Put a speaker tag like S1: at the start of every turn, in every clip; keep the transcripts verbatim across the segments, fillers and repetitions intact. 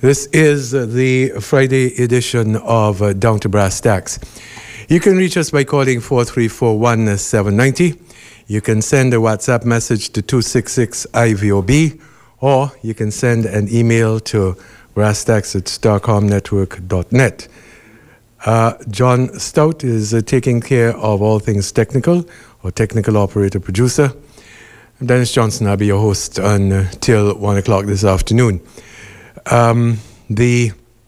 S1: This is the Friday edition of uh, Down to Brass Tacks. You can reach us by calling four three four, one seven nine zero. You can send a WhatsApp message to two six six I V O B, or you can send an email to brasstacks at starcom network dot net. Uh, John Stout is uh, taking care of all things technical, or technical operator producer. Dennis Johnson, I'll be your host until one o'clock this afternoon. Um, the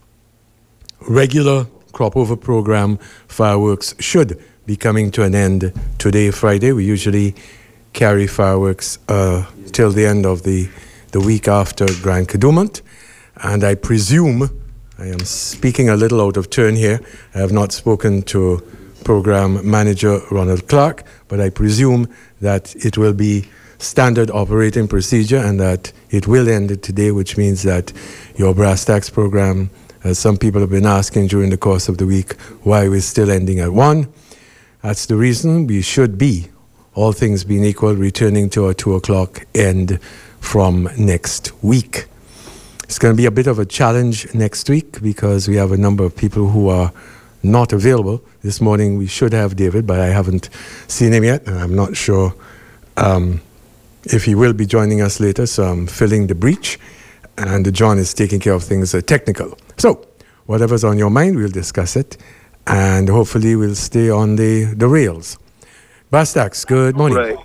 S1: regular crop over program fireworks should be coming to an end today, Friday. We usually carry fireworks uh, till the end of the, the week after Grand Kadooment. And I presume, I am speaking a little out of turn here, I have not spoken to program manager Ronald Clark, but I presume that it will be standard operating procedure and that it will end today, which means that your Brass Tacks program, as some people have been asking during the course of the week, why we're still ending at one. That's the reason we should be, all things being equal, returning to our two o'clock end from next week. It's going to be a bit of a challenge next week because we have a number of people who are not available. This morning we should have David, but I haven't seen him yet, and I'm not sure um, if he will be joining us later, so I'm filling the breach, and John is taking care of things uh, technical. So, whatever's on your mind, we'll discuss it, and hopefully we'll stay on the, the rails. Brass Tacks, good morning.
S2: Right,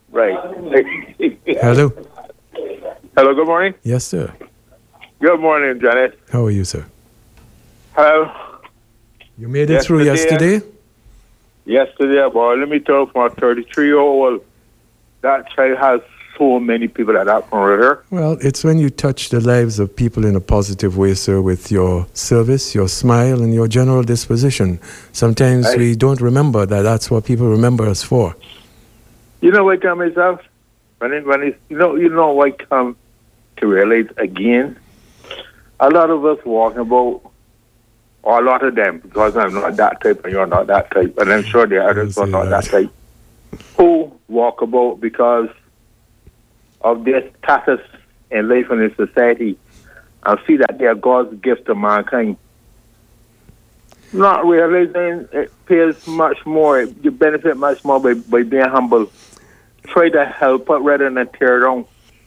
S2: right.
S1: Hello.
S2: Hello, good morning.
S1: Yes, sir.
S2: Good morning, Janet.
S1: How are you, sir?
S2: Hello.
S1: You made it through yesterday?
S2: Yesterday, boy, let me tell you, from a thirty-three-year-old, that child has so many people that have from her.
S1: Well, it's when you touch the lives of people in a positive way, sir, with your service, your smile, and your general disposition. Sometimes I, we don't remember that that's what people remember us for.
S2: You know what I tell myself? When it, when it, you know, you know what I come to realize again? A lot of us walking about, or a lot of them, because I'm not that type and you're not that type, and I'm sure the others are not that. that type, who walk about because of their status in life and in society and see that they are God's gift to mankind. Not realizing it pays much more, you benefit much more by, by being humble. Try to help it rather than tear down.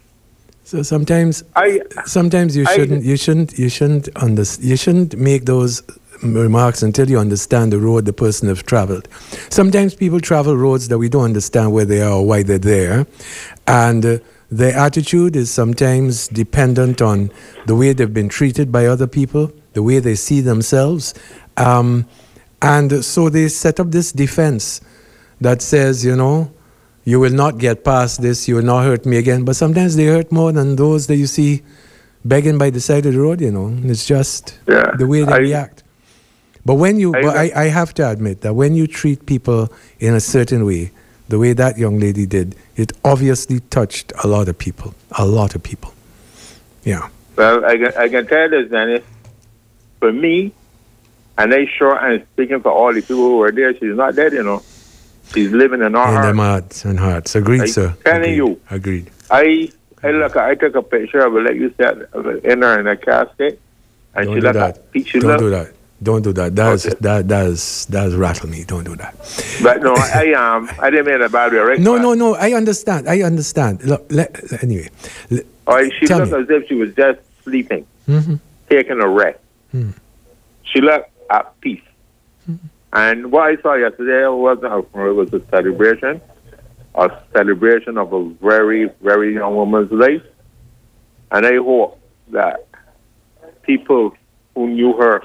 S1: So sometimes,
S2: I,
S1: sometimes you
S2: I,
S1: shouldn't, you shouldn't, you shouldn't under, you shouldn't make those remarks until you understand the road the person has traveled. Sometimes people travel roads that we don't understand where they are or why they're there, and uh, their attitude is sometimes dependent on the way they've been treated by other people, the way they see themselves, um, and so they set up this defense that says, you know, you will not get past this, you will not hurt me again. But sometimes they hurt more than those that you see begging by the side of the road, you know. It's just
S2: yeah,
S1: the way they
S2: I,
S1: react. But when you,
S2: I,
S1: but I, I have to admit that when you treat people in a certain way, the way that young lady did, it obviously touched a lot of people, a lot of people. Yeah.
S2: Well, I can, I can tell you this, Dennis. For me, and I'm sure I'm speaking for all the people who were there, she's not dead, you know. She's living in our
S1: in
S2: hearts.
S1: them hearts and hearts. Agreed,
S2: I
S1: sir.
S2: telling
S1: Agreed.
S2: you.
S1: Agreed.
S2: I I look. I took a picture of her, like you said, of her in her in a casket, and
S1: Don't
S2: she
S1: do
S2: looked
S1: that.
S2: at she
S1: Don't
S2: looked,
S1: do that. Don't do that. That's
S2: okay.
S1: that does does rattle me. Don't do that.
S2: But no, I am. Um, I didn't mean a bad way, right?
S1: No, no, no. I understand. I understand. Look, let, anyway. Let,
S2: All right, she
S1: tell
S2: looked
S1: me.
S2: as if she was just sleeping,
S1: Mm-hmm.
S2: taking a rest.
S1: Mm.
S2: She looked at peace.
S1: Mm-hmm.
S2: And what I saw yesterday wasn't a, it was a celebration, a celebration of a very, very young woman's life. And I hope that people who knew her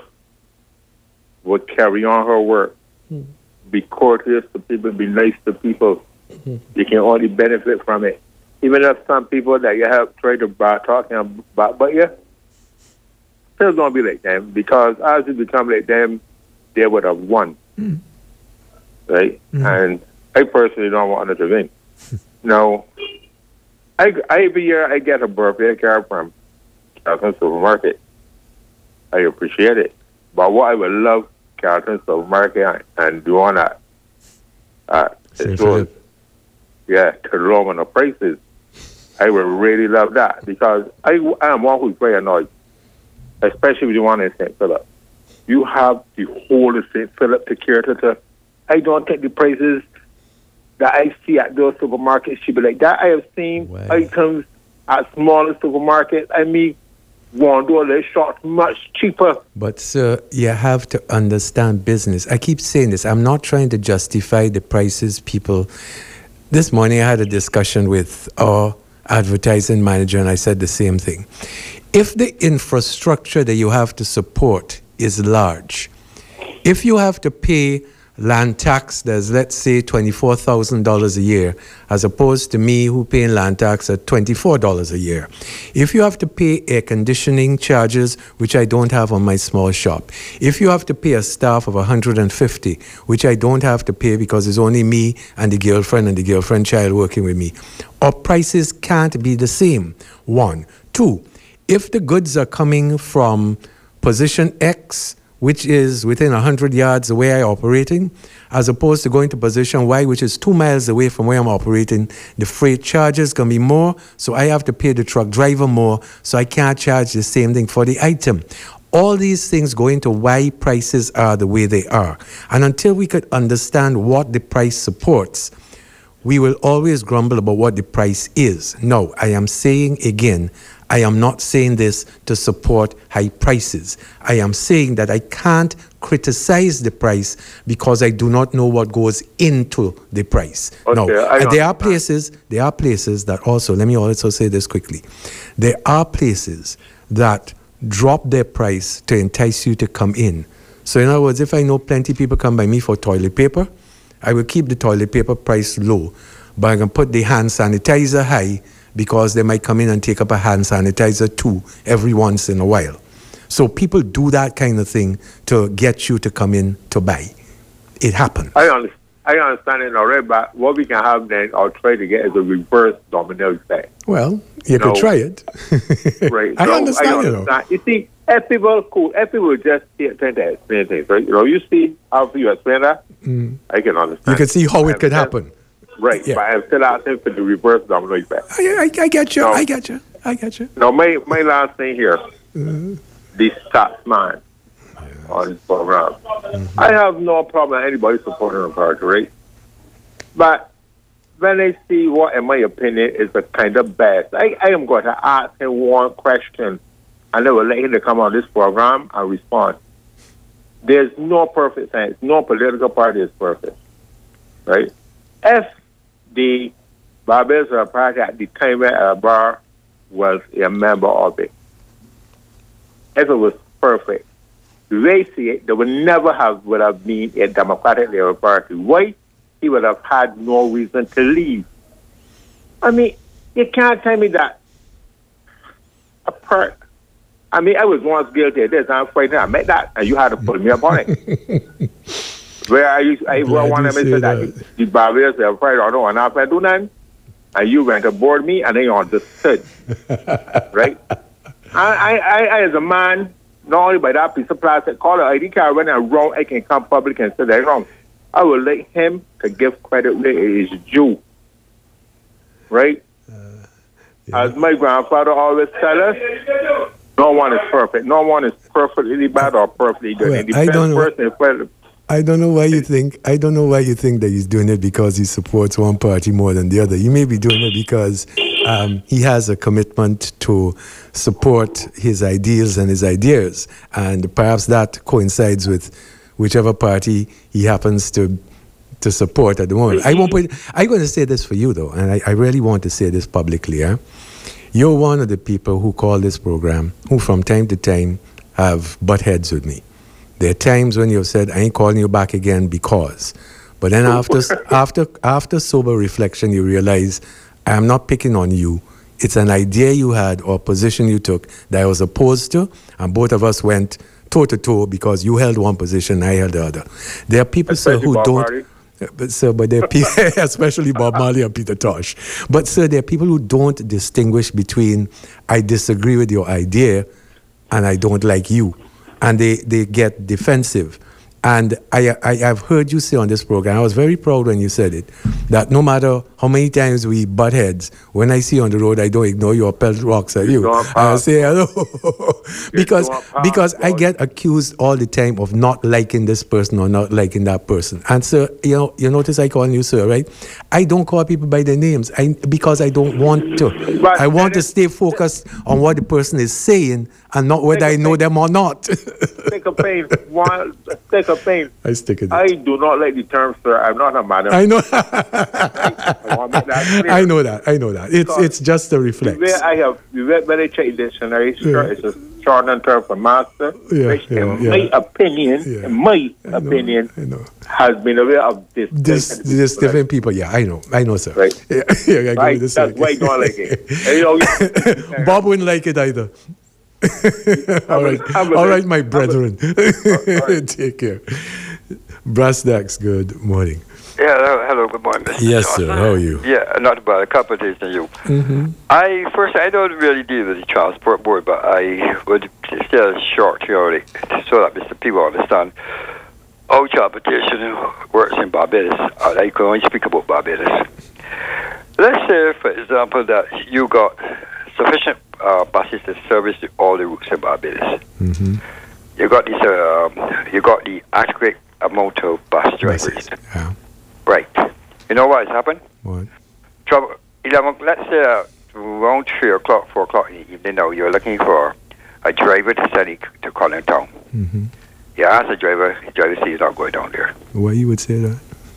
S2: would carry on her work, mm. be courteous to people, be nice to people. Mm-hmm. You can only benefit from it. Even if some people that you have tried to bad talking about, but yeah, still don't be like them, because as you become like them, they would have won. Mm. Right? Mm-hmm. And I personally don't want to win. Now, I, every year I get a birthday card from Carlton Supermarket. I appreciate it. But what I would love Carlton Supermarket and, and do on that, uh, it was, yeah, to lower the prices. I would really love that, because I, I am one who's very annoyed. especially if you want in Saint Philip. You have the whole of Saint Philip to cater to. I don't think the prices that I see at those supermarkets should be like that. I have seen wow. items at smaller supermarkets. I mean, one dollar short, much cheaper.
S1: But sir, you have to understand business. I keep saying this. I'm not trying to justify the prices people. This morning I had a discussion with our advertising manager and I said the same thing. If the infrastructure that you have to support is large, if you have to pay land tax that's, let's say, twenty-four thousand dollars a year, as opposed to me who paying land tax at twenty-four dollars a year. If you have to pay air conditioning charges, which I don't have on my small shop. If you have to pay a staff of one hundred fifty, which I don't have to pay because it's only me and the girlfriend and the girlfriend child working with me, our prices can't be the same. One. Two, if the goods are coming from position X, which is within one hundred yards of where I'm operating, as opposed to going to position Y, which is two miles away from where I'm operating, the freight charges can be more, so I have to pay the truck driver more, so I can't charge the same thing for the item. All these things go into why prices are the way they are. And until we could understand what the price supports, we will always grumble about what the price is. No, I am saying again, I am not saying this to support high prices. I am saying that I can't criticize the price because I do not know what goes into the price.
S2: Okay,
S1: now, there are places, there are places that also, let me also say this quickly. There are places that drop their price to entice you to come in. So in other words, if I know plenty of people come by me for toilet paper, I will keep the toilet paper price low, but I can put the hand sanitizer high because they might come in and take up a hand sanitizer too every once in a while. So people do that kind of thing to get you to come in to buy. It happens.
S2: I understand, I understand it already, but what we can have then, I'll try to get is a reverse domino effect.
S1: Well, you, you could know, try it.
S2: Right.
S1: I,
S2: so
S1: understand,
S2: I understand. You know. You see, if people cool, if people just tend to explain things, right? You know, you see how you explain that, mm. I can understand.
S1: You can see how it could happen.
S2: Right, yeah. But I'm still asking for the reverse domino effect.
S1: I, I, I get you, no, I get you, I get you.
S2: Now, my, my last thing here, mm-hmm. the Scotsman yes. on this program. Mm-hmm. I have no problem with anybody supporting the party, right? But when I see what, in my opinion, is the kind of best, I, I am going to ask him one question, and I will let him come on this program and respond. There's no perfect science. No political party is perfect, right? If the Barbados Party at the time where Bar was a member of it, if it was perfect, they see it, there would never have would have been a Democratic Labour Party. Why? He would have had no reason to leave. I mean, you can't tell me that a part. I mean, I was once guilty of this. I'm afraid I met that, and you had to put me up on it. Where I used, I want to say that, that the Barbados are afraid I don't want to do nothing, and you went aboard me, and then you understood, right? I, I, I, as a man, not only by that piece of plastic, call it I D card when I'm wrong, I can come public and say that wrong. I will let him to give credit where it is due, right? Uh, yeah. As my grandfather always tell us, no one is perfect. No one is perfectly bad or perfectly good.
S1: Well,
S2: it
S1: I don't know.
S2: Person,
S1: I don't know why you think. I don't know why you think that he's doing it because he supports one party more than the other. He may be doing it because um, he has a commitment to support his ideals and his ideas, and perhaps that coincides with whichever party he happens to to support at the moment. I won't put. I'm going to say this for you though, and I, I really want to say this publicly. Eh? You're one of the people who call this program, who from time to time have butt heads with me. There are times when you've said, I ain't calling you back again because. But then after after after sober reflection, you realize, I'm not picking on you. It's an idea you had or a position you took that I was opposed to, and both of us went toe-to-toe because you held one position, I held the other. There are people, sir, who Bob don't... Marley. But, sir, but there are people, especially Bob Marley and Peter Tosh. But, sir, there are people who don't distinguish between I disagree with your idea and I don't like you. And they, they get defensive. And I, I, I've heard you say on this program, I was very proud when you said it, that no matter how many times we butt heads, when I see you on the road, I don't ignore you or pelt rocks at you. I say hello. because because I get accused all the time of not liking this person or not liking that person. And sir, you know, you notice I call you sir, right? I don't call people by their names I, because I don't want to.
S2: But
S1: I want to stay focused on what the person is saying and not whether I know them or not.
S2: Stick a pain. One, stick a pain.
S1: I stick it.
S2: I do not like the term, sir. I'm not a madam.
S1: I know.
S2: I, want to make that clear.
S1: I know that. I know that. It's
S2: Because
S1: it's just a reflex.
S2: The way I have, the way when I check dictionary, sure,
S1: Yeah.
S2: it's a shortened term for master,
S1: Yeah,
S2: which
S1: yeah,
S2: in
S1: yeah.
S2: my opinion,
S1: Yeah.
S2: in my
S1: I know,
S2: opinion,
S1: I know.
S2: has been a way of this.
S1: This this different people. Yeah, I know. I know, sir.
S2: Right.
S1: Yeah, yeah, I agree
S2: Right,
S1: with this.
S2: that's why I don't like it. And, you know, you-
S1: Bob wouldn't like it either. all right,
S2: I'm a-
S1: all right, my
S2: I'm a-
S1: brethren.
S2: right.
S1: Take care. Brass Dax, good morning.
S3: Yeah, hello, hello, good morning, Mister
S1: Yes,
S3: Johnson.
S1: sir. How are you?
S3: Yeah, not bad. A couple of days to you.
S1: Mm-hmm.
S3: I first, I don't really deal with the transport board, but I would still short theory so that Mister People understand how transportation works in Barbados. And I can only speak about Barbados. Let's say, for example, that you got sufficient uh, buses to service all the routes in Barbados.
S1: Mm-hmm.
S3: You got these, um, you got the adequate amount of bus drivers.
S1: Yeah.
S3: Right. You know what has happened?
S1: What?
S3: Trouble. eleven. Let's say uh, around three o'clock, four o'clock in the evening. Now you're looking for a driver to send you to Collin Town.
S1: Mm-hmm.
S3: You ask the driver. The driver says he's not going down there.
S1: Why you would say that?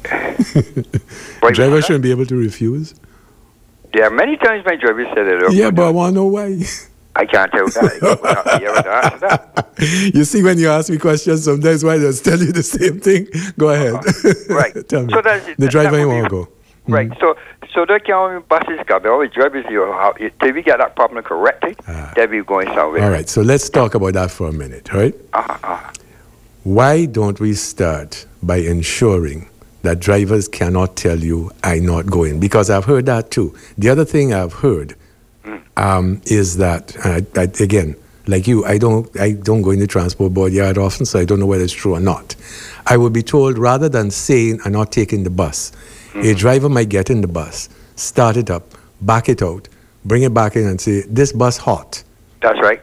S3: Why
S1: Driver
S3: would that?
S1: shouldn't be able to refuse.
S3: There are many times my driver said that.
S1: Yeah, but I want to know why.
S3: I can't tell that. I will not be able to answer that.
S1: You see, when you ask me questions, sometimes why does tell you the same thing? Go ahead.
S3: Right.
S1: Tell me.
S3: So that's,
S1: the
S3: that,
S1: driver
S3: that
S1: ain't
S3: would
S1: want
S3: be-
S1: to go.
S3: Right. So, so there can be buses coming. Always drivers, you have, till we get that problem corrected,
S1: Ah.
S3: then we going somewhere.
S1: All right, so let's talk about that for a minute, all right?
S3: Uh-huh, uh-huh.
S1: Why don't we start by ensuring that drivers cannot tell you, I'm not going? Because I've heard that too. The other thing I've heard um, is that, uh, that, again, like you, I don't, I don't go in the transport board yard often, so I don't know whether it's true or not. I would be told, rather than saying I'm not taking the bus, a driver might get in the bus, start it up, back it out, bring it back in and say, this bus hot.
S3: That's right.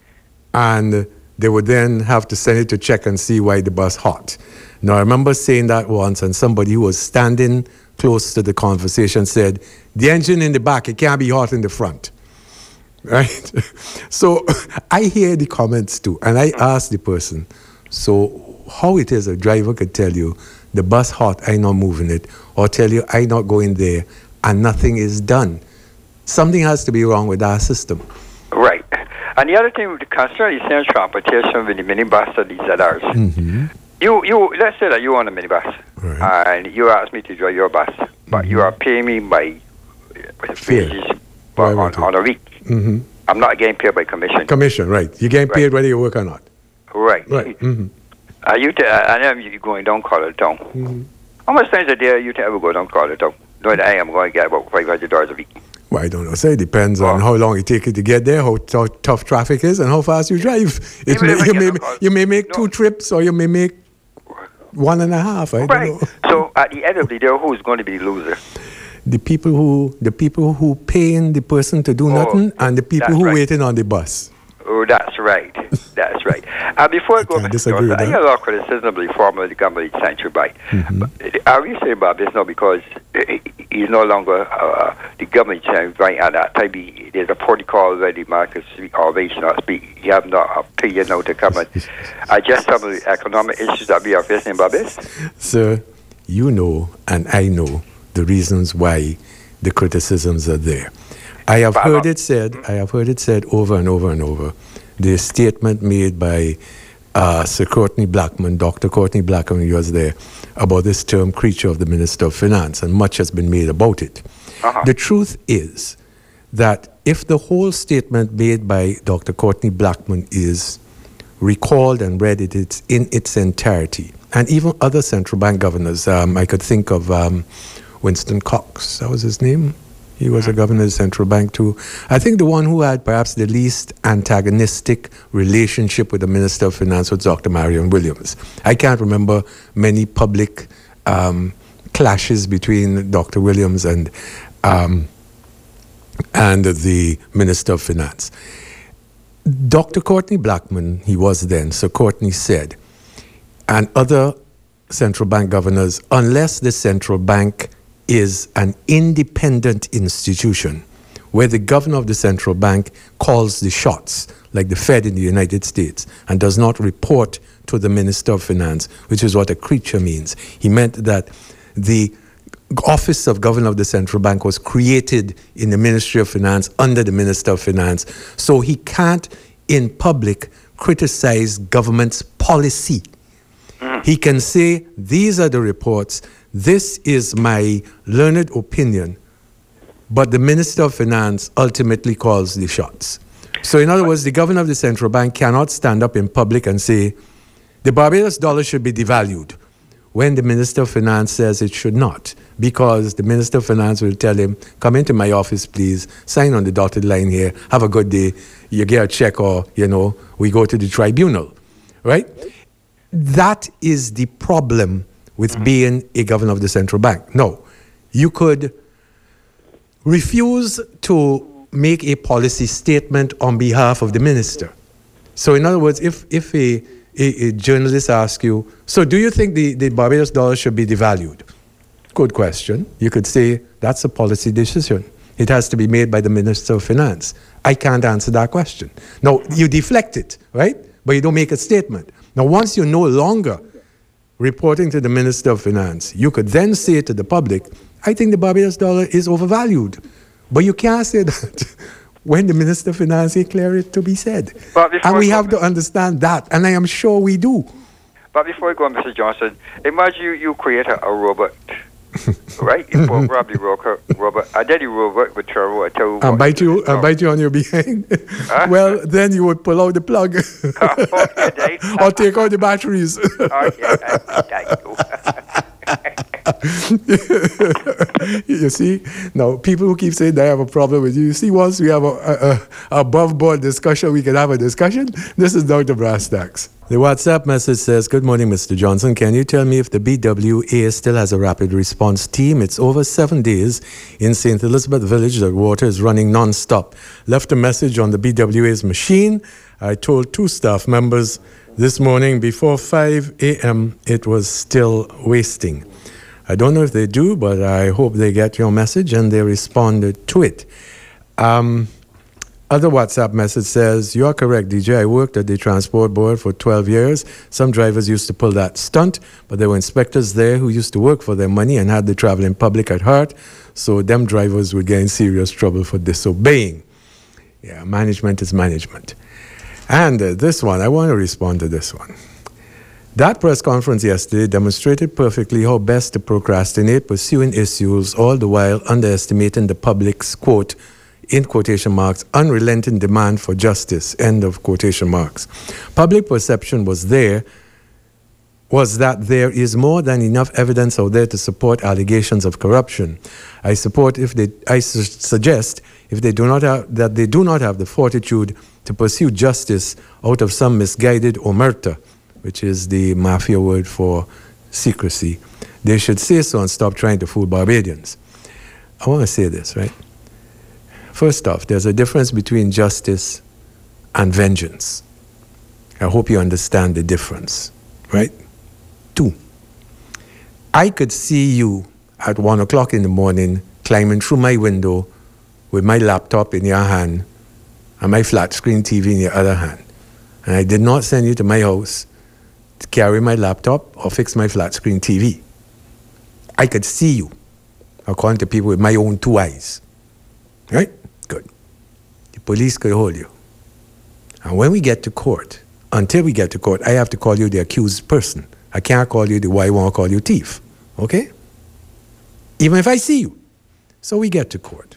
S1: And they would then have to send it to check and see why the bus hot. Now, I remember saying that once, and somebody who was standing close to the conversation said, the engine in the back, it can't be hot in the front. Right? So I hear the comments too, and I ask the person, so how it is a driver could tell you, the bus hot, I not moving it, or tell you, I not going there, and nothing is done. Something has to be wrong with our system.
S3: Right. And the other thing with the concern is saying transportation with the minibus and these others.
S1: Mm-hmm.
S3: You, you, let's say that you own a minibus,
S1: Right.
S3: and you ask me to drive your bus, but you are paying me by uh,
S1: Fair.
S3: wages but
S1: Driver
S3: on,
S1: too.
S3: on a week.
S1: Mm-hmm.
S3: I'm not getting paid by commission.
S1: Commission, right. You're getting paid
S3: Right.
S1: whether you work or not.
S3: Right.
S1: Right. Mm-hmm.
S3: Are you? T- I know you going down Collin Town.
S1: Mm-hmm.
S3: How much times a day you ever go down Collin Town? Knowing that I am going to get about five hundred dollars a week.
S1: Well, I don't know. So it depends on
S3: Oh.
S1: how long it takes you to get there, how t- tough traffic is, and how fast you drive. It
S3: Even
S1: may,
S3: if I
S1: you,
S3: get
S1: may,
S3: a call-
S1: you may make
S3: No.
S1: two trips, or you may make one and a half. I
S3: Right.
S1: don't know.
S3: So at the end of the day, who's going to be the loser?
S1: The people who the people who paying the person to do
S3: Oh,
S1: nothing, and the people
S3: that's
S1: who
S3: right.
S1: waiting on the bus.
S3: Oh, that's right. That's right. And before I,
S1: I
S3: go,
S1: can't
S3: Mister
S1: disagree
S3: Johnson,
S1: with
S3: I
S1: that.
S3: hear a lot of criticism of the former government of Central Bank.
S1: Mm-hmm.
S3: But I really say about this now because he- he's no longer uh, the government of Central Bank. At that time, he, there's a protocol where the market speak or they should not speak. You have not a opinion now to come and address some of the economic issues that we are facing about this.
S1: Sir, you know, and I know the reasons why the criticisms are there. I have
S3: But
S1: heard
S3: not-
S1: it said. I have heard it said over and over and over. The statement made by uh, Sir Courtney Blackman, Doctor Courtney Blackman, he was there, about this term creature of the Minister of Finance, and much has been made about it.
S3: Uh-huh.
S1: The truth is that if the whole statement made by Doctor Courtney Blackman is recalled and read it it's in its entirety, and even other central bank governors, um, I could think of um, Winston Cox, that was his name. He was a governor of the central bank too. I think the one who had perhaps the least antagonistic relationship with the Minister of Finance was Doctor Marion Williams. I can't remember many public um, clashes between Doctor Williams and um, and the Minister of Finance. Doctor Courtney Blackman, he was then, so Courtney said, and other central bank governors, unless the central bank is an independent institution where the governor of the central bank calls the shots, like the Fed in the United States, and does not report to the Minister of Finance, which is what a creature means. He meant that the office of governor of the central bank was created in the Ministry of Finance under the Minister of Finance, so he can't in public criticize government's policy. He can say, these are the reports, this is my learned opinion, but the Minister of Finance ultimately calls the shots. So in other words, the governor of the central bank cannot stand up in public and say, the Barbados dollar should be devalued, when the Minister of Finance says it should not, because the Minister of Finance will tell him, come into my office, please, sign on the dotted line here, have a good day, you get a check, or, you know, we go to the tribunal, right? That is the problem with mm-hmm. being a governor of the central bank. No, you could refuse to make a policy statement on behalf of the minister. So in other words, if, if a, a, a journalist asks you, so do you think the, the Barbados dollar should be devalued? Good question. You could say, that's a policy decision. It has to be made by the Minister of Finance. I can't answer that question. No, you deflect it, right? But you don't make a statement. Now, once you're no longer reporting to the Minister of Finance, you could then say to the public, I think the Barbados dollar is overvalued. But you can't say that when the Minister of Finance declares it to be said. And we have to understand that, and I am sure we do.
S3: But before we go on, Mister Johnson, imagine you, you create a, a robot, right? You probably robot, robot, a daddy robot with travel a toe.
S1: And bite you, and bite you on your behind. Huh? Well, then you would pull out the plug, or take out the batteries. Oh, yeah, you see, now people who keep saying they have a problem with you, you see, once we have a, a, a above board discussion, we can have a discussion. This is Doctor Brass-Tacks. The WhatsApp message says, good morning, Mister Johnson. Can you tell me if the B W A still has a rapid response team? It's over seven days in Saint Elizabeth Village that water is running non-stop. Left a message on the B W A's machine. I told two staff members this morning before five a.m. it was still wasting. I don't know if they do, but I hope they get your message and they responded to it. Um, other WhatsApp message says, you are correct, D J. I worked at the Transport Board for twelve years. Some drivers used to pull that stunt, but there were inspectors there who used to work for their money and had the traveling public at heart, so them drivers would get in serious trouble for disobeying. Yeah, management is management. And uh, this one, I want to respond to this one. That press conference yesterday demonstrated perfectly how best to procrastinate pursuing issues, all the while underestimating the public's, quote, in quotation marks, unrelenting demand for justice, end of quotation marks. Public perception was there, was that there is more than enough evidence out there to support allegations of corruption. I support if they, I su- suggest if they do not have, that they do not have the fortitude to pursue justice out of some misguided omerta, which is the mafia word for secrecy. They should say so and stop trying to fool Barbadians. I want to say this, right? First off, there's a difference between justice and vengeance. I hope you understand the difference, right? Two, I could see you at one o'clock in the morning climbing through my window with my laptop in your hand and my flat screen T V in your other hand. And I did not send you to my house to carry my laptop or fix my flat screen T V. I could see you, according to people with my own two eyes. Right? Good. The police could hold you. And when we get to court, until we get to court, I have to call you the accused person. I can't call you the why I want to call you thief. Okay? Even if I see you. So we get to court.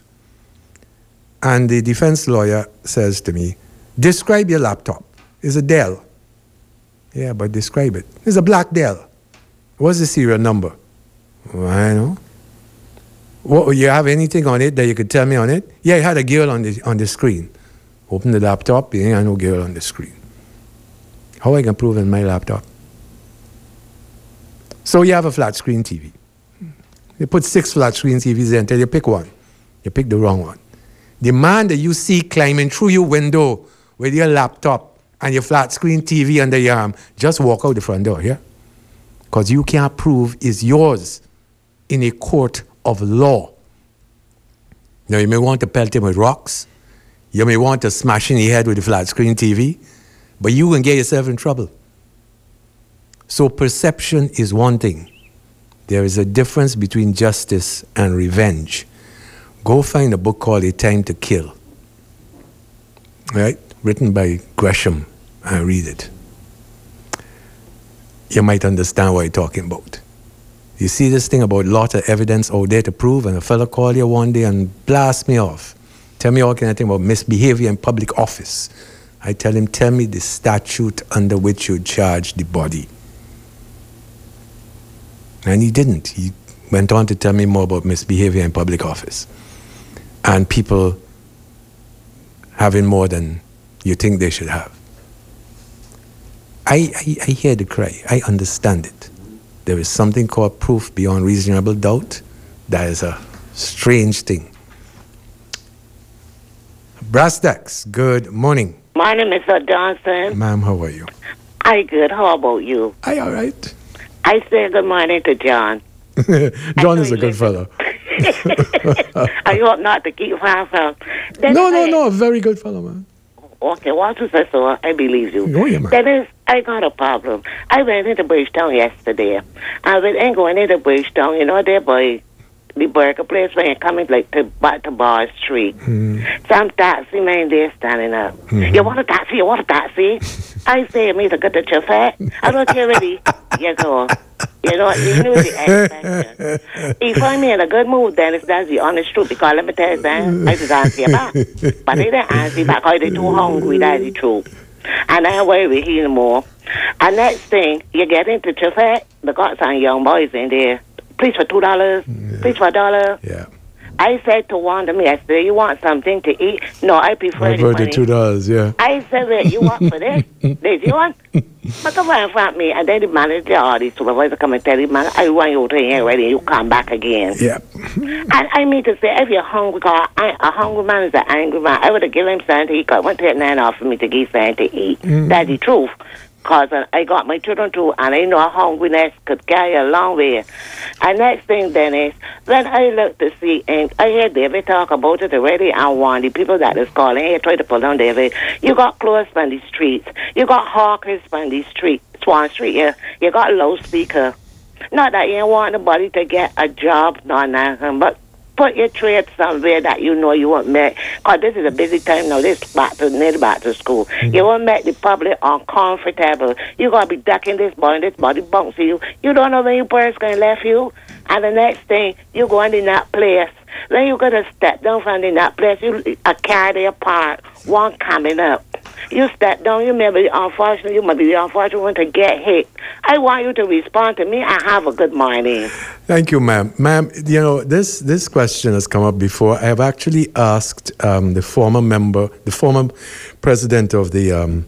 S1: And the defense lawyer says to me, describe your laptop. It's a Dell. Yeah, but describe it. It's a black Dell. What's the serial number? Well, I know. What, you have anything on it that you could tell me on it? Yeah, it had a girl on the on the screen. Open the laptop, you ain't had no girl on the screen. How I can prove in my laptop? So you have a flat screen T V. They put six flat screen T Vs there and tell you pick one. You pick the wrong one. The man that you see climbing through your window with your laptop and your flat screen T V under your arm, just walk out the front door, yeah? Because you can't prove it's yours in a court of law. Now, you may want to pelt him with rocks. You may want to smash in your head with a flat screen T V, but you can get yourself in trouble. So perception is one thing. There is a difference between justice and revenge. Go find a book called A Time to Kill, right? Written by Gresham, and read it. You might understand what I'm talking about. You see this thing about lot of evidence out there to prove, and a fella call you one day and blast me off. Tell me all kind of thing about misbehavior in public office. I tell him, tell me the statute under which you charge the body. And he didn't. He went on to tell me more about misbehavior in public office. And people having more than you think they should have. I, I, I hear the cry. I understand it. There is something called proof beyond reasonable doubt. That is a strange thing. Brastax, good morning.
S4: Morning, Mister Johnson.
S1: Ma'am, how are you?
S4: I good. How about you?
S1: I all right.
S4: I say good morning to John.
S1: John is a good fellow.
S4: I hope not to keep far from.
S1: Then no, no, I, no, a very good fellow, man.
S4: Okay, what was I so? I believe you.
S1: Oh, yeah, man.
S4: That is, I got a problem. I went into Bridgetown yesterday. I went and going into Bridgetown, you know, there by the burger place where you're coming like to back to Bar Street. Mm. Some taxi man there standing up. Mm-hmm. You want a taxi? You want a taxi? I say, me to get the chauffeur. I don't care really. You go. You know, you knew the expectation. He find me in a good mood, then it's that's the honest truth. Because let me tell you, then I just answer you back. But they didn't answer back because they're too hungry, that's the truth. And I worry with him anymore. And next thing, you get into chauffeur, they got some young boys in there. Please for two dollars. Yeah. Please for a dollar.
S1: Yeah.
S4: I said to one of me, I said, you want something to eat? No, I prefer
S1: I prefer the two dollars, yeah.
S4: I said, well, you want for this? This you want? But come on in front of me, and then the manager or the supervisor come and tell you, man, I want you to here ready, you come back again.
S1: Yeah.
S4: And I mean to say, if you're hungry, because a hungry man is an angry man, I would have given him something to eat, because one take nine off for me to give something to eat. Mm. That's the truth. Because I got my children too, and I know hungriness could carry a long way. And next thing then is, when I look to see, and I hear David talk about it already, and one, the people that is calling, I try to pull down David. You got clothes on the streets. You got hawkers on the street, Swan Street, yeah. You got loudspeaker. Not that you don't want nobody to get a job, no, nothing, but put your trade somewhere that you know you won't make. Because this is a busy time now. This back to near back to school. Mm-hmm. You won't make the public uncomfortable. You got to be ducking this boy and this body bounce you. You don't know when your parents going to left you. And the next thing, you go in that place. Then you got to step down from in that place. You uh, carry apart. One coming up. You step down, you may be unfortunate, you might be the unfortunate one to get hit. I want you to respond to me and have a good morning.
S1: Thank you, ma'am. Ma'am, you know, this, this question has come up before. I have actually asked um, the former member, the former president of the um,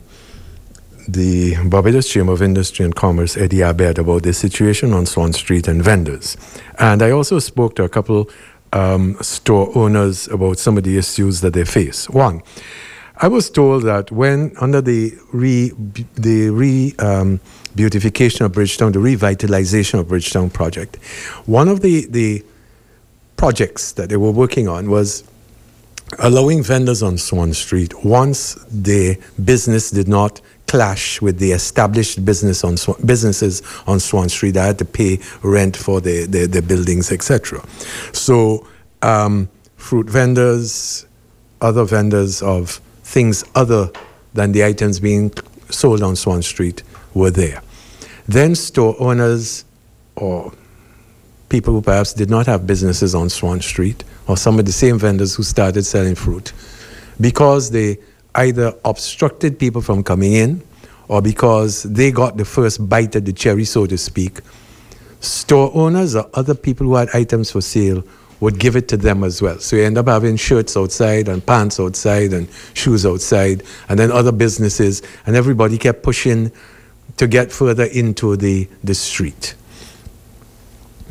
S1: the Barbados Chamber of Industry and Commerce, Eddie Abed, about the situation on Swan Street and vendors. And I also spoke to a couple um, store owners about some of the issues that they face. One, I was told that when under the re the re um, beautification of Bridgetown, the revitalization of Bridgetown project, one of the the projects that they were working on was allowing vendors on Swan Street, once the business did not clash with the established business on Swan, businesses on Swan Street that had to pay rent for the the, the buildings, et cetera. So um, fruit vendors, other vendors of things other than the items being sold on Swan Street were there. Then store owners or people who perhaps did not have businesses on Swan Street, or some of the same vendors who started selling fruit, because they either obstructed people from coming in or because they got the first bite at the cherry, so to speak, store owners or other people who had items for sale would give it to them as well. So you end up having shirts outside and pants outside and shoes outside, and then other businesses, and everybody kept pushing to get further into the, the street.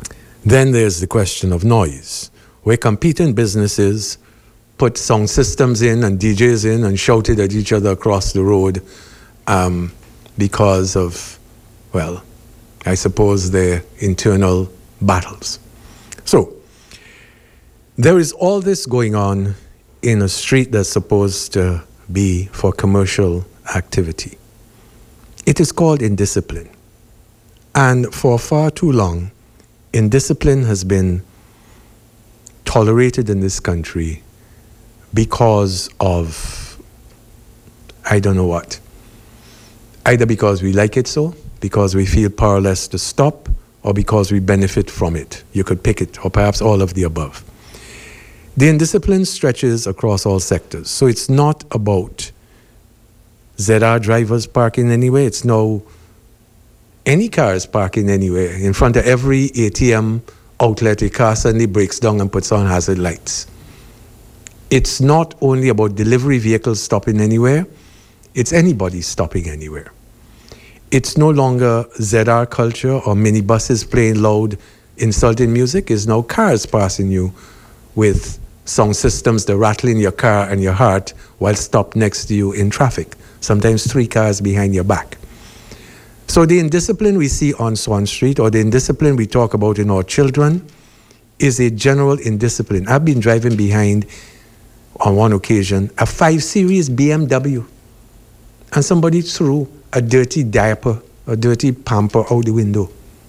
S1: Then there's the question of noise, where competing businesses put sound systems in and D Js in and shouted at each other across the road um, because of, well, I suppose their internal battles. So, there is all this going on in a street that's supposed to be for commercial activity. It is called indiscipline. And for far too long, indiscipline has been tolerated in this country because of, I don't know what. Either because we like it so, because we feel powerless to stop, or because we benefit from it. You could pick it, or perhaps all of the above. The indiscipline stretches across all sectors. So it's not about Z R drivers parking anywhere. It's no any cars parking anywhere. In front of every A T M outlet, a car suddenly breaks down and puts on hazard lights. It's not only about delivery vehicles stopping anywhere. It's anybody stopping anywhere. It's no longer Z R culture or minibuses playing loud, insulting music. It's now cars passing you with sound systems that rattle in your car and your heart while stopped next to you in traffic, sometimes three cars behind your back. So the indiscipline we see on Swan Street, or the indiscipline we talk about in our children, is a general indiscipline. I've been driving behind, on one occasion, a five series B M W, and somebody threw a dirty diaper, a dirty pamper out the window.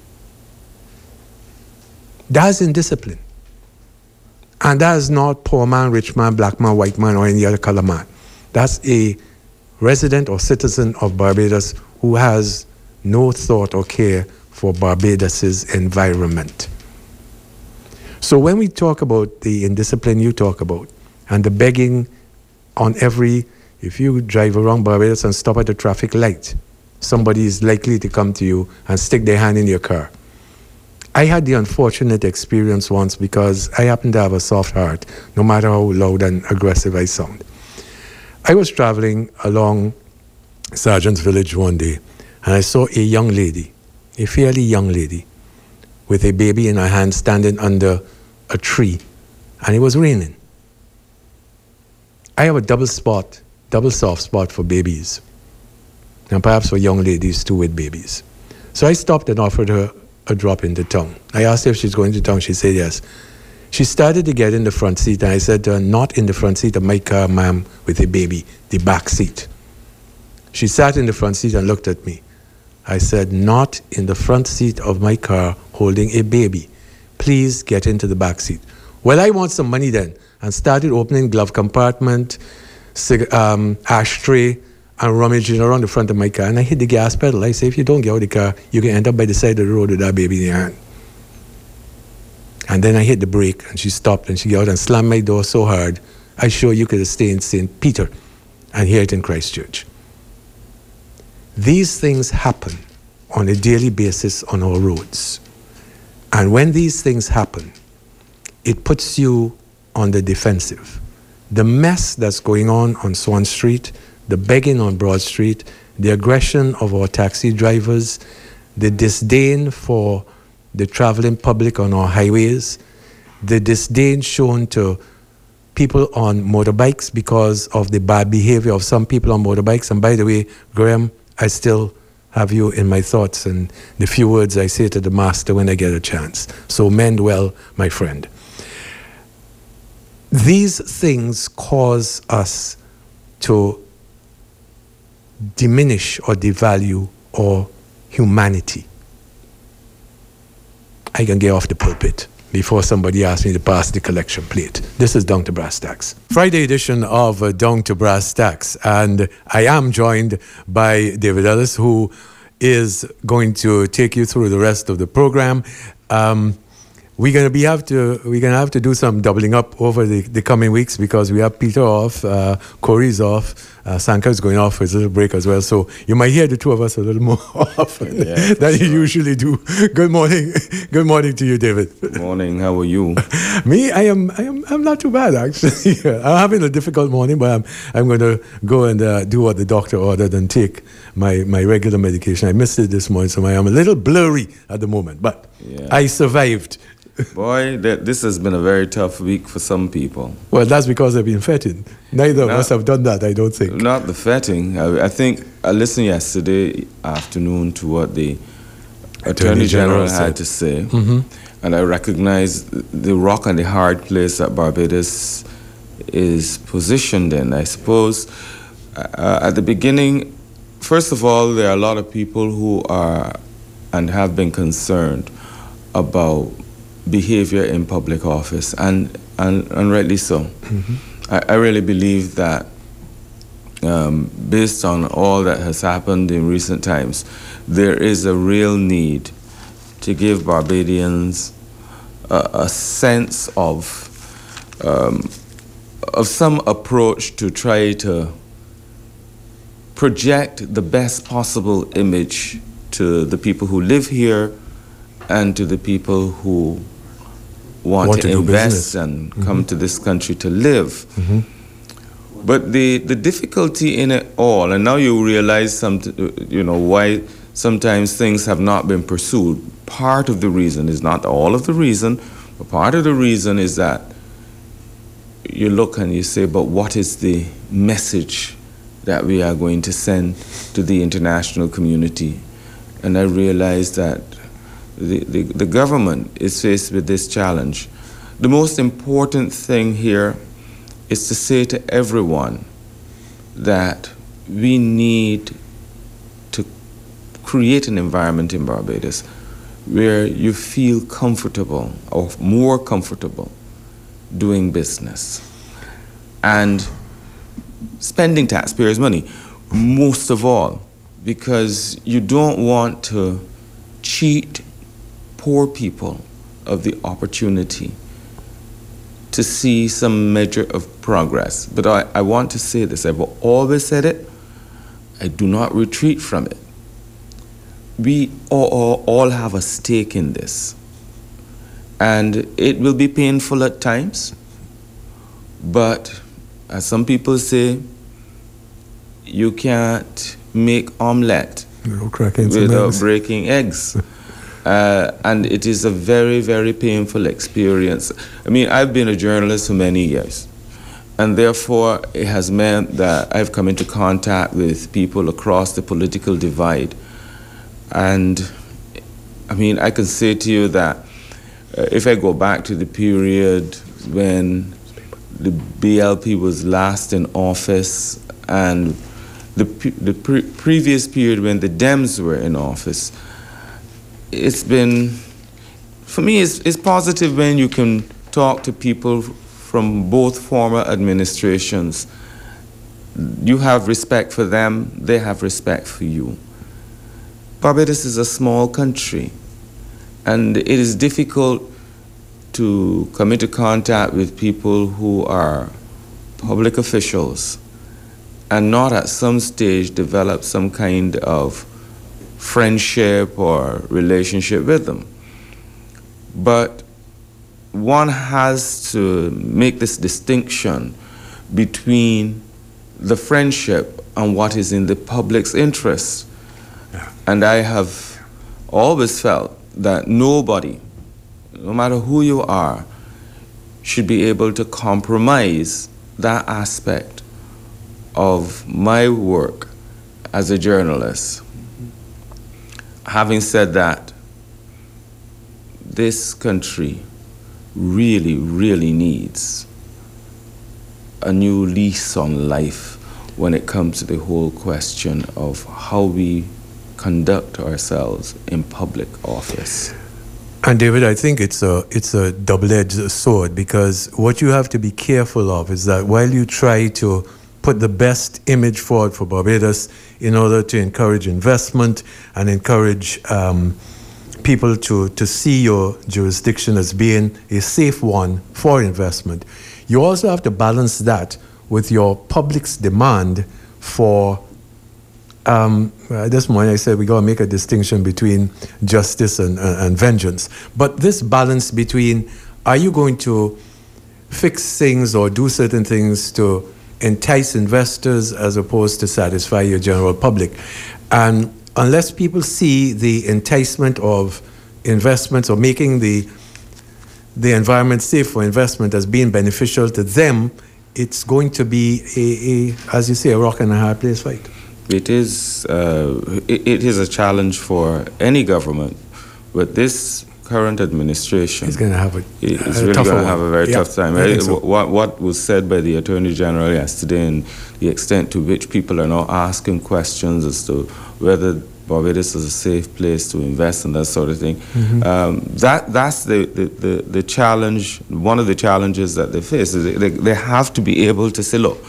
S1: That's indiscipline. And that is not poor man, rich man, black man, white man, or any other color man. That's a resident or citizen of Barbados who has no thought or care for Barbados's environment. So when we talk about the indiscipline you talk about, and the begging on every, if you drive around Barbados and stop at a traffic light, somebody is likely to come to you and stick their hand in your car. I had the unfortunate experience once because I happen to have a soft heart, no matter how loud and aggressive I sound. I was traveling along Sergeant's Village one day, and I saw a young lady, a fairly young lady, with a baby in her hand standing under a tree, and it was raining. I have a double spot, double soft spot for babies, and perhaps for young ladies too with babies. So I stopped and offered her a drop into town. I asked her if she's going to town. She said yes. She started to get in the front seat, and I said to her, not in the front seat of my car, ma'am, with a baby, the back seat. She sat in the front seat and looked at me. I said, not in the front seat of my car holding a baby. Please get into the back seat. Well, I want some money then, and started opening glove compartment, cig- um, ashtray, and rummaging around the front of my car. And I hit the gas pedal. I say, if you don't get out of the car, you can end up by the side of the road with that baby in your hand. And then I hit the brake, and she stopped, and she got out and slammed my door so hard, I sure you could have stayed in Saint Peter and hear it in Christchurch. These things happen on a daily basis on our roads. And when these things happen, it puts you on the defensive. The mess that's going on on Swan Street, the begging on Broad Street, the aggression of our taxi drivers, the disdain for the traveling public on our highways, the disdain shown to people on motorbikes because of the bad behavior of some people on motorbikes. And by the way, Graham, I still have you in my thoughts and the few words I say to the master when I get a chance. So mend well, my friend. These things cause us to diminish or devalue our humanity. I can get off the pulpit before somebody asks me to pass the collection plate. This is Down to Brass Tacks. Friday edition of uh, Down to Brass Tacks. And I am joined by David Ellis, who is going to take you through the rest of the program. Um, we're gonna be have to we're gonna have to do some doubling up over the, the coming weeks because we have Peter off, uh, Corey's off, uh, Sanka's going off for his little break as well. So you might hear the two of us a little more often
S5: yeah,
S1: than
S5: sure.
S1: you usually do. Good morning, good morning to you, David.
S5: Good morning. How are you?
S1: Me, I am I am I'm not too bad actually. I'm having a difficult morning, but I'm I'm going to go and uh, do what the doctor ordered and take my my regular medication. I missed it this morning, so I am a little blurry at the moment, but
S5: Yeah.
S1: I survived.
S5: Boy, that, this has been a very tough week for some people.
S1: Well, that's because they've been fetted. Neither of
S5: No.
S1: us have done that, I don't think.
S5: Not the fetting. I, I think I listened yesterday afternoon to what the Attorney,
S1: Attorney
S5: General,
S1: General
S5: had
S1: said.
S5: to say,
S1: Mm-hmm.
S5: and I recognize the rock and the hard place that Barbados is positioned in. I suppose uh, at the beginning, first of all, there are a lot of people who are and have been concerned about behavior in public office, and, and, and rightly so.
S1: Mm-hmm.
S5: I, I really believe that um, based on all that has happened in recent times, there is a real need to give Barbadians a, a sense of, um, of some approach to try to project the best possible image to the people who live here and to the people who want,
S1: Want
S5: to,
S1: to do
S5: invest
S1: business.
S5: and come to this country to live.
S1: Mm-hmm.
S5: But the, the difficulty in it all, and now you realize some, you know, why sometimes things have not been pursued. Part of the reason is not all of the reason, but part of the reason is that you look and you say, but what is the message that we are going to send to the international community? And I realized that the, the, the government is faced with this challenge. The most important thing here is to say to everyone that we need to create an environment in Barbados where you feel comfortable or more comfortable doing business and spending taxpayers' money, most of all, because you don't want to cheat poor people of the opportunity to see some measure of progress. But I, I want to say this, I've always said it, I do not retreat from it. We all, all, all have a stake in this. And it will be painful at times, but as some people say, you can't make omelette
S1: No cracking some
S5: without
S1: eggs.
S5: breaking eggs. Uh, and it is a very, very painful experience. I mean, I've been a journalist for many years, and therefore it has meant that I've come into contact with people across the political divide. And I mean, I can say to you that uh, if I go back to the period when the B L P was last in office and the, pre the pre previous period when the Dems were in office, it's been, for me, it's, it's positive when you can talk to people from both former administrations. You have respect for them, they have respect for you. Barbados is a small country, and it is difficult to come into contact with people who are public officials and not at some stage develop some kind of friendship or relationship with them. But one has to make this distinction between the friendship and what is in the public's interest.
S1: Yeah.
S5: And I have always felt that nobody, no matter who you are, should be able to compromise that aspect of my work as a journalist. Having said that, this country really, really needs a new lease on life when it comes to the whole question of how we conduct ourselves in public office.
S1: And David, I think it's a it's a double-edged sword, because what you have to be careful of is that while you try to put the best image forward for Barbados in order to encourage investment and encourage um, people to, to see your jurisdiction as being a safe one for investment. You also have to balance that with your public's demand for, um, uh, this morning I said we got to make a distinction between justice and, uh, and vengeance. But this balance between, are you going to fix things or do certain things to entice investors as opposed to satisfy your general public? And unless people see the enticement of investments or making the the environment safe for investment as being beneficial to them, it's going to be a, a as you say, a rock and a hard place fight.
S5: It is uh, it, it is a challenge for any government, but this current administration
S1: is going to have a,
S5: it's
S1: a
S5: really going to
S1: one.
S5: have a very
S1: yeah,
S5: tough time.
S1: I think so.
S5: What what was said by the Attorney General yesterday, and the extent to which people are now asking questions as to whether Barbados is a safe place to invest and that sort of thing. Mm-hmm. Um, that that's the, the, the, the challenge. One of the challenges that they face is they, they have to be able to say, look,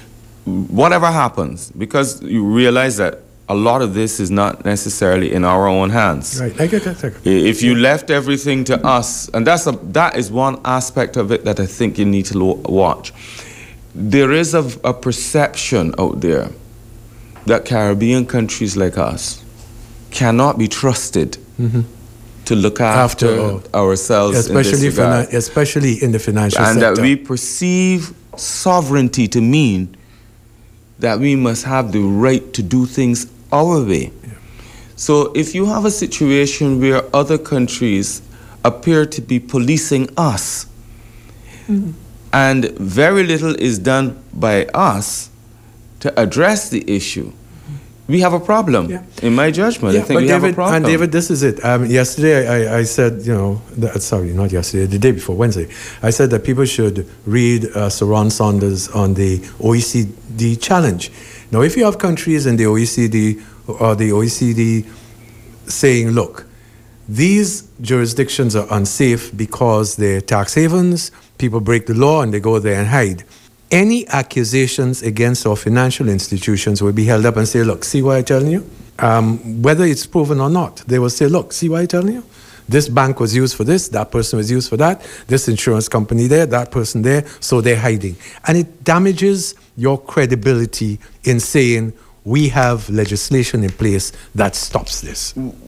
S5: whatever happens, because you realize that a lot of this is not necessarily in our own hands.
S1: Right, I get that.
S5: If you left everything to us, and that's a, that is one aspect of it that I think you need to lo- watch. There is a, a perception out there that Caribbean countries like us cannot be trusted mm-hmm. to look after, after ourselves,
S1: especially
S5: in this regard.
S1: Fina- especially in the financial
S5: and
S1: sector.
S5: And that we perceive sovereignty to mean that we must have the right to do things our way. Yeah. So if you have a situation where other countries appear to be policing us, mm-hmm. and very little is done by us to address the issue, we have a problem. Yeah. In my judgment, yeah, I think we
S1: David,
S5: have a problem.
S1: And David, this is it. Um, yesterday, I, I said, you know, that, sorry, not yesterday, the day before, Wednesday, I said that people should read uh, Sir Ron Saunders on the O E C D challenge. Now, if you have countries in the O E C D or the O E C D saying, look, these jurisdictions are unsafe because they're tax havens, people break the law and they go there and hide. Any accusations against our financial institutions will be held up and say, look, see what I'm telling you? Um, whether it's proven or not, they will say, look, see what I'm telling you? This bank was used for this, that person was used for that, this insurance company there, that person there, so they're hiding. And it damages your credibility in saying, we have legislation in place that stops this.